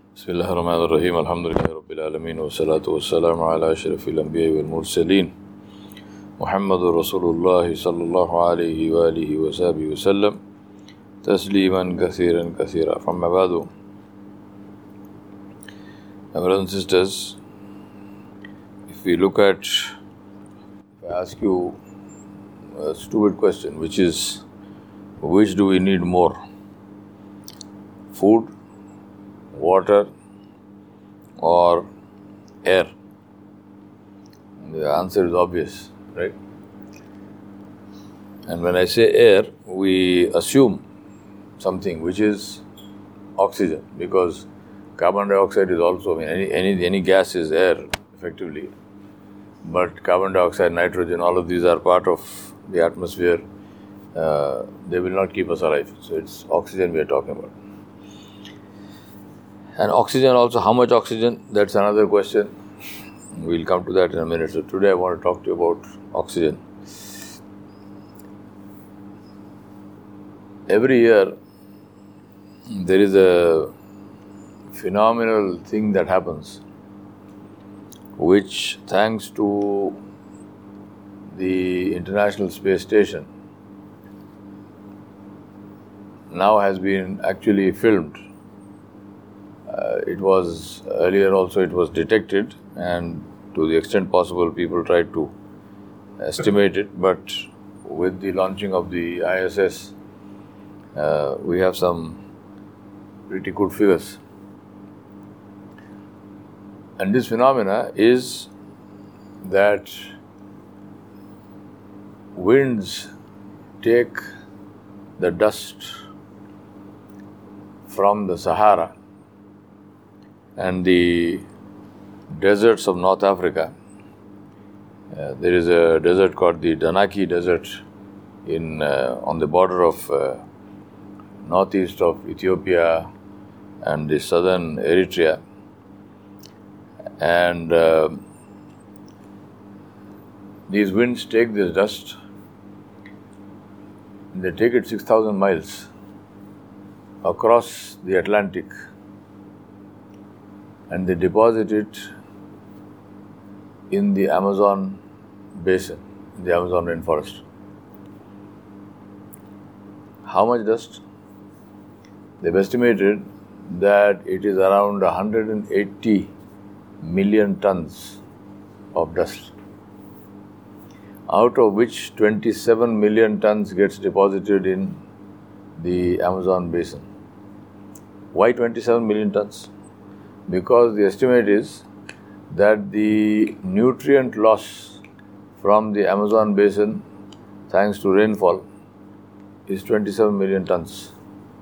Bismillahir Rahmanir Rahim. Alhamdulillahi Rabbil Alameen. Wa salatu wa salamu ala ashrafil anbiya wal mursaleen. Muhammadur Rasulullah sallallahu alayhi wa alihi wa sahbihi wa sallam. Tasliman kathiran kathira. Amma ba'du. My brothers and sisters, if we look at, if I ask you a stupid question, which is, which do we need more? Food, water, or air? The answer is obvious, right? And when I say air, we assume something which is oxygen, because carbon dioxide is also, any gas is air effectively, but carbon dioxide, nitrogen, all of these are part of the atmosphere. They will not keep us alive. So it's oxygen we are talking about. And oxygen also, how much oxygen? That's another question. We'll come to that in a minute. So today I want to talk to you about oxygen. Every year there is a phenomenal thing that happens, which, thanks to the International Space Station, now has been actually filmed. It was earlier also, it was detected, and to the extent possible people tried to estimate it, but with the launching of the ISS, we have some pretty good figures. And this phenomena is that winds take the dust from the Sahara and the deserts of North Africa. There is a desert called the Danaki Desert on the border of northeast of Ethiopia and the southern Eritrea. And these winds take this dust, they take it 6,000 miles across the Atlantic, and they deposit it in the Amazon basin, in the Amazon rainforest. How much dust? They've estimated that it is around 180 million tons of dust, out of which 27 million tons gets deposited in the Amazon basin. Why 27 million tons? Because the estimate is that the nutrient loss from the Amazon basin, thanks to rainfall, is 27 million tons.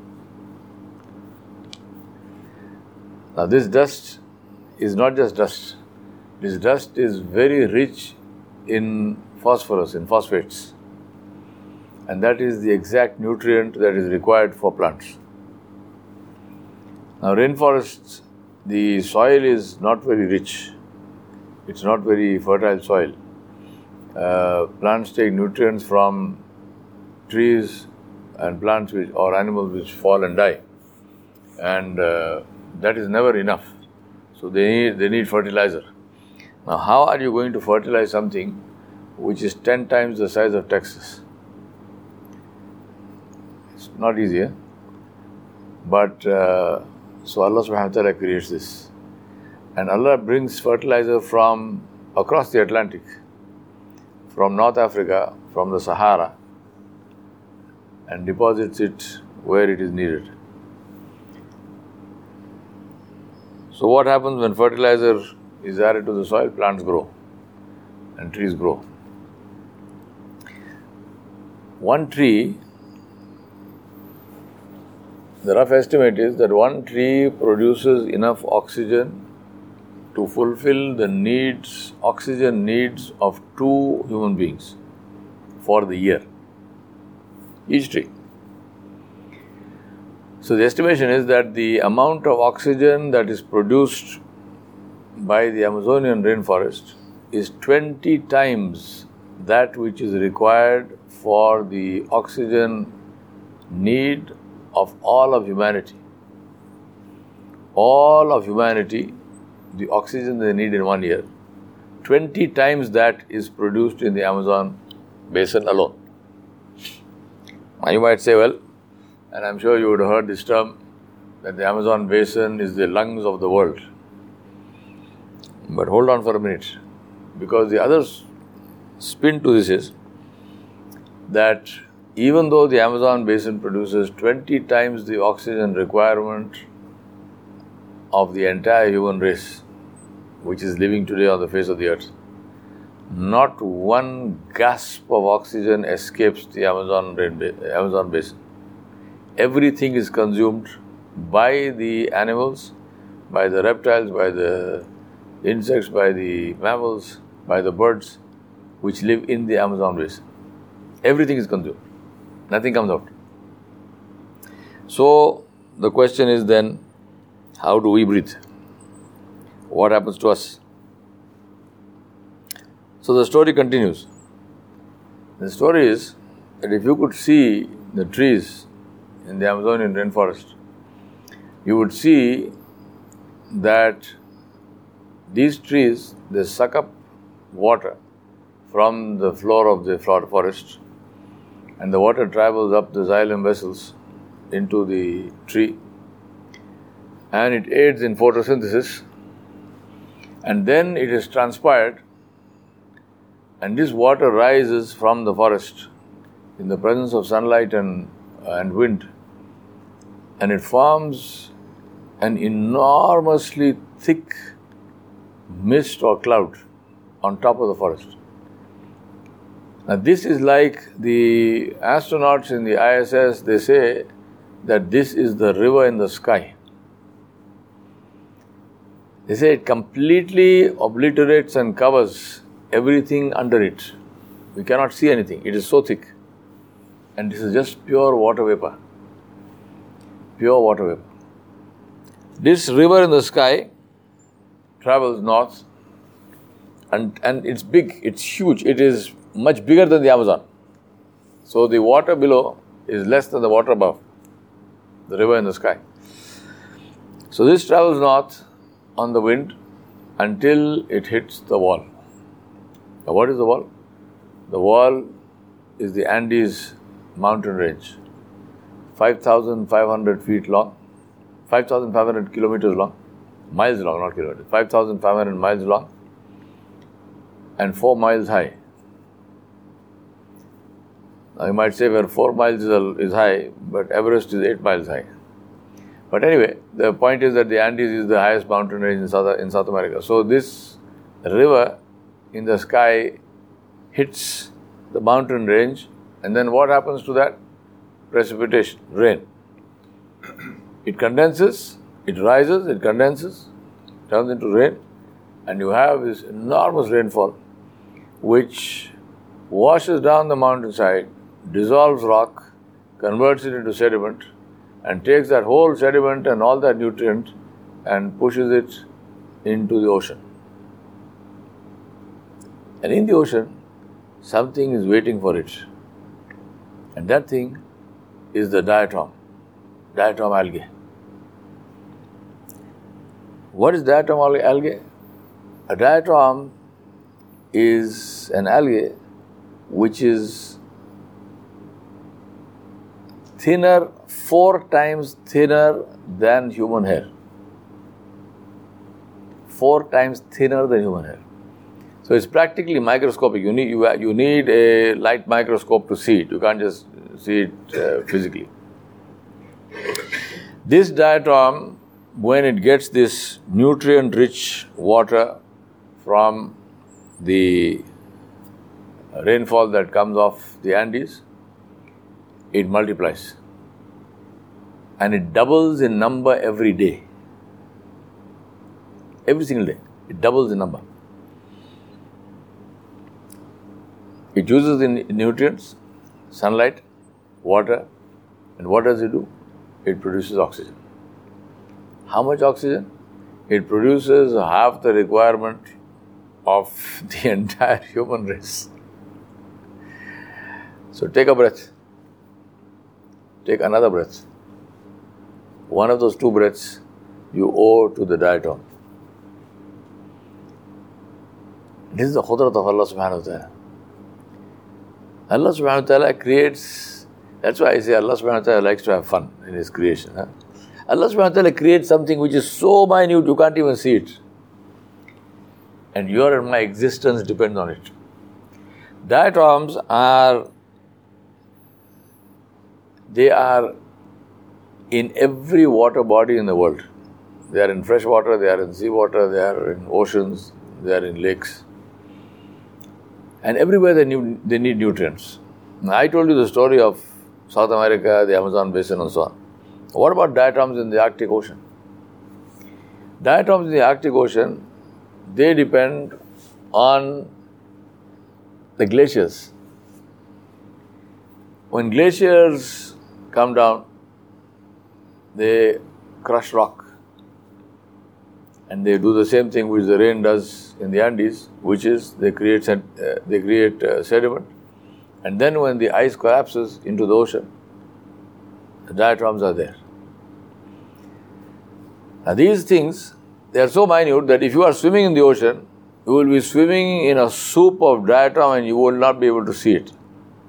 Now this dust is not just dust. This dust is very rich in phosphorus, in phosphates. And that is the exact nutrient that is required for plants. Now rainforests, the soil is not very rich. It's not very fertile soil. Plants take nutrients from trees and plants or animals which fall and die. And that is never enough. So they need fertilizer. Now how are you going to fertilize something which is 10 times the size of Texas? It's not easy, eh? But so Allah subhanahu wa ta'ala creates this. And Allah brings fertilizer from across the Atlantic, from North Africa, from the Sahara, and deposits it where it is needed. So what happens when fertilizer is added to the soil? Plants grow and trees grow. One tree, the rough estimate is that one tree produces enough oxygen to fulfill the oxygen needs of 2 human beings for the year. Each tree. So the estimation is that the amount of oxygen that is produced by the Amazonian rainforest is 20 times that which is required for the oxygen need of all of humanity all of humanity, the oxygen they need in 1 year, 20 times that is produced in the Amazon basin alone. Now you might say, well, and I'm sure you would have heard this term, that the Amazon basin is the lungs of the world. But hold on for a minute, because the other spin to this is that even though the Amazon basin produces 20 times the oxygen requirement of the entire human race, which is living today on the face of the earth, not one gasp of oxygen escapes the Amazon basin. Everything is consumed by the animals, by the reptiles, by the insects, by the mammals, by the birds which live in the Amazon basin. Everything is consumed. Nothing comes out. So the question is then, how do we breathe? What happens to us? So the story continues. The story is that if you could see the trees in the Amazonian rainforest, you would see that these trees, they suck up water from the floor of the forest, and the water travels up the xylem vessels into the tree, and it aids in photosynthesis, and then it is transpired, and this water rises from the forest in the presence of sunlight and wind, and it forms an enormously thick mist or cloud on top of the forest. Now this is like the astronauts in the ISS, they say that this is the river in the sky. They say it completely obliterates and covers everything under it. We cannot see anything. It is so thick. And this is just pure water vapor. Pure water vapor. This river in the sky travels north, and it's big, it's huge, it is much bigger than the Amazon. So the water below is less than the water above, the river in the sky. So this travels north on the wind until it hits the wall. Now what is the wall? The wall is the Andes mountain range, 5,500 feet long, 5,500 kilometers long, miles long, not kilometers, 5,500 miles long and 4 miles high. Now you might say, well, 4 miles is high, but Everest is 8 miles high. But anyway, the point is that the Andes is the highest mountain range in South America. So this river in the sky hits the mountain range, and then what happens to that? Precipitation, rain. It condenses, it rises, it condenses, turns into rain, and you have this enormous rainfall which washes down the mountainside, dissolves rock, converts it into sediment, and takes that whole sediment and all that nutrient and pushes it into the ocean. And in the ocean, something is waiting for it. And that thing is the diatom algae. What is diatom algae? A diatom is an algae which is thinner, 4 times thinner than human hair. 4 times thinner than human hair. So it's practically microscopic. You need a light microscope to see it. You can't just see it physically. This diatom, when it gets this nutrient-rich water from the rainfall that comes off the Andes, it multiplies. And it doubles in number every day. Every single day, it doubles in number. It uses the nutrients, sunlight, water, and what does it do? It produces oxygen. How much oxygen? It produces half the requirement of the entire human race. So take a breath. Take another breath. One of those 2 breaths you owe to the diatom. This is the Qudrat of Allah subhanahu wa ta'ala. Allah subhanahu wa ta'ala creates, that's why I say Allah subhanahu wa ta'ala likes to have fun in His creation. Allah subhanahu wa ta'ala creates something which is so minute you can't even see it. And your and my existence depends on it. Diatoms they are in every water body in the world. They are in fresh water, they are in sea water, they are in oceans, they are in lakes. And everywhere they need nutrients. Now, I told you the story of South America, the Amazon basin and so on. What about diatoms in the Arctic Ocean? Diatoms in the Arctic Ocean, they depend on the glaciers. When glaciers come down, they crush rock. And they do the same thing which the rain does in the Andes, which is they create sediment. And then when the ice collapses into the ocean, the diatoms are there. Now these things, they are so minute that if you are swimming in the ocean, you will be swimming in a soup of diatom and you will not be able to see it.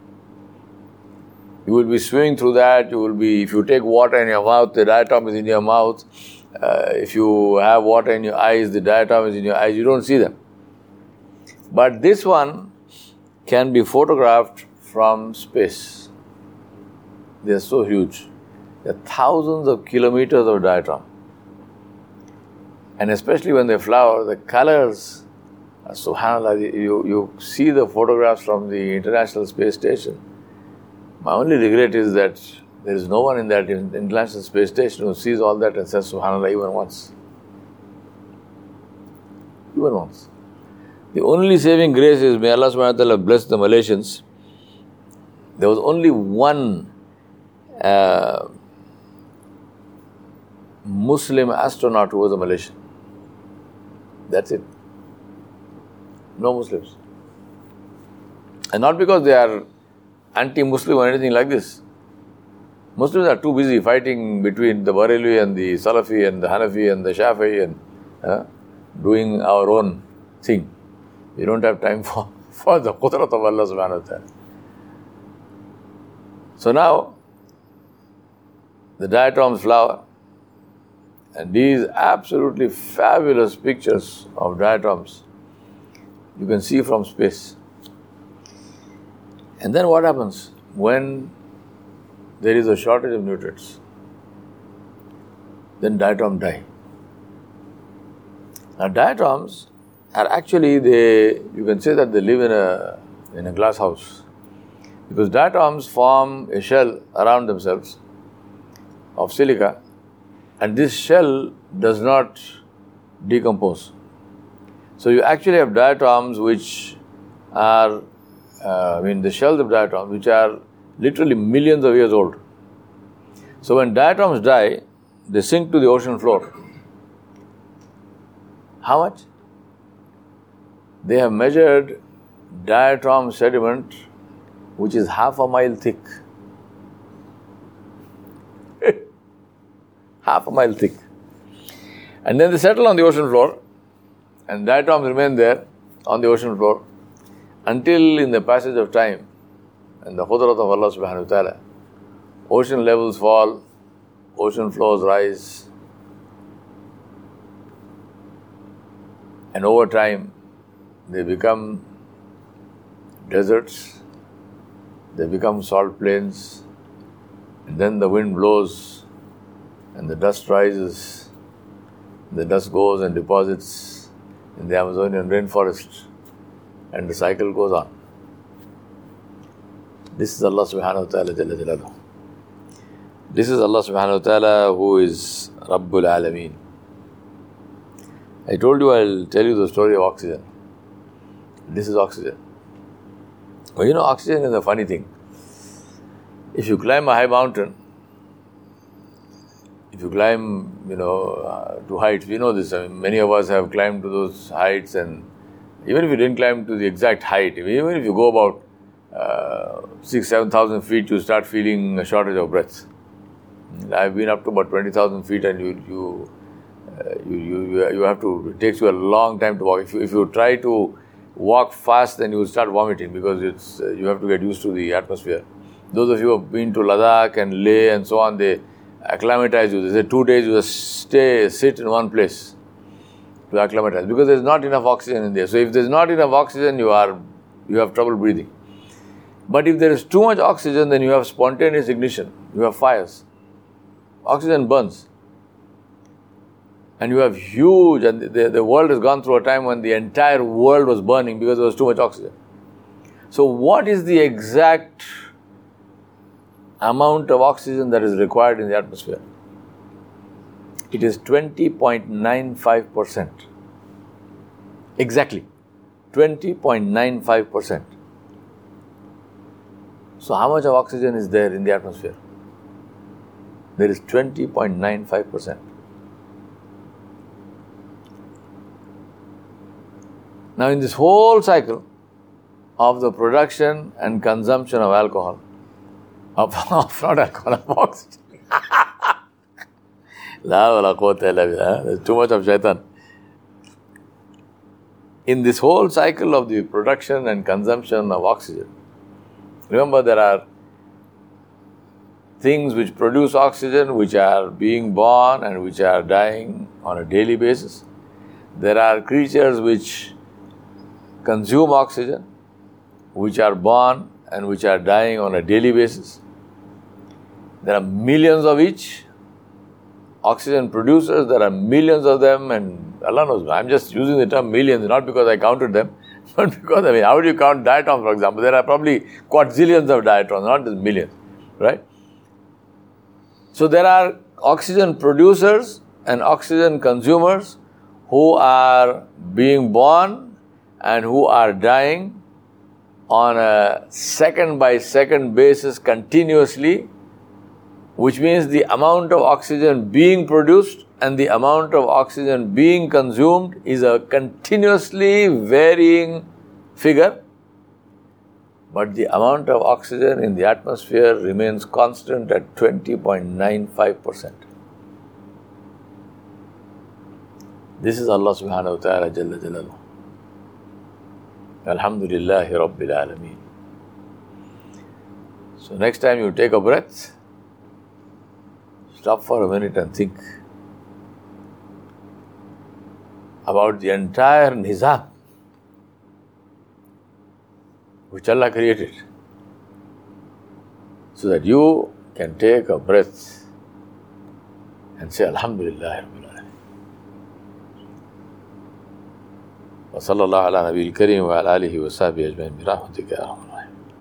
You will be swimming through that, if you take water in your mouth, the diatom is in your mouth. If you have water in your eyes, the diatom is in your eyes, you don't see them. But this one can be photographed from space. They are so huge. There are thousands of kilometers of diatom. And especially when they flower, the colors, subhanAllah, you see the photographs from the International Space Station. My only regret is that there is no one in that International Space Station who sees all that and says subhanAllah even once. Even once. The only saving grace is, may Allah subhanahu wa ta'ala bless the Malaysians. There was only one Muslim astronaut who was a Malaysian. That's it. No Muslims. And not because they are anti-Muslim or anything like this. Muslims are too busy fighting between the Barelvi and the Salafi and the Hanafi and the Shafi'i and doing our own thing. We don't have time for the Qudrat of Allah subhanahu wa ta'ala. So now, the diatoms flower, and these absolutely fabulous pictures of diatoms you can see from space. And then what happens when there is a shortage of nutrients? Then diatoms die. Now diatoms are actually, you can say that they live in a glass house. Because diatoms form a shell around themselves of silica, and this shell does not decompose. So you actually have diatoms which are, the shells of diatoms which are literally millions of years old. So when diatoms die, they sink to the ocean floor. How much? They have measured diatom sediment which is half a mile thick. Half a mile thick. And then they settle on the ocean floor, and diatoms remain there on the ocean floor until in the passage of time and the Qudrat of Allah subhanahu wa ta'ala, ocean levels fall, ocean floors rise, and over time they become deserts, they become salt plains, and then the wind blows and the dust rises, the dust goes and deposits in the Amazonian rainforest, and the cycle goes on. This is Allah subhanahu wa ta'ala Jalla Jalaluhu. This is Allah subhanahu wa ta'ala who is Rabbul Alameen. I told you I'll tell you the story of oxygen. This is oxygen. Well, oxygen is a funny thing. If you climb a high mountain, if you climb, to heights, we know this. Many of us have climbed to those heights, and even if you didn't climb to the exact height, even if you go about 6,000-7,000 feet, you start feeling a shortage of breath. I've been up to about 20,000 feet, and you have to, it takes you a long time to walk. If you try to walk fast, then you will start vomiting because you have to get used to the atmosphere. Those of you who have been to Ladakh and Leh and so on, they acclimatize you. They say 2 days you just sit in one place to acclimatize because there's not enough oxygen in there. So if there's not enough oxygen, you have trouble breathing. But if there is too much oxygen, then you have spontaneous ignition. You have fires. Oxygen burns. And you have huge, and the world has gone through a time when the entire world was burning because there was too much oxygen. So what is the exact amount of oxygen that is required in the atmosphere? It is 20.95%. Exactly. 20.95%. So how much of oxygen is there in the atmosphere? There is 20.95%. Now in this whole cycle of the production and consumption of alcohol, of not alcohol, of oxygen. There's too much of shaitan. In this whole cycle of the production and consumption of oxygen, remember there are things which produce oxygen which are being born and which are dying on a daily basis. There are creatures which consume oxygen, which are born and which are dying on a daily basis. There are millions of each. Oxygen producers, there are millions of them, and Allah knows. I'm just using the term millions, not because I counted them, but because, how do you count diatoms, for example? There are probably quadrillions of diatoms, not just millions, right? So there are oxygen producers and oxygen consumers who are being born and who are dying on a second-by-second basis continuously, which means the amount of oxygen being produced and the amount of oxygen being consumed is a continuously varying figure, but the amount of oxygen in the atmosphere remains constant at 20.95%. This is Allah subhanahu wa ta'ala Jalla Jalaluhu. Alhamdulillahi Rabbil Alameen. So next time you take a breath, stop for a minute and think about the entire nizam which Allah created, so that you can take a breath and say Alhamdulillah Rabbil Alameen. Wa sallallahu ala nabiyil kareem wa ala alihi wa sahbihi ajma'in bi rahmatika ya arhamar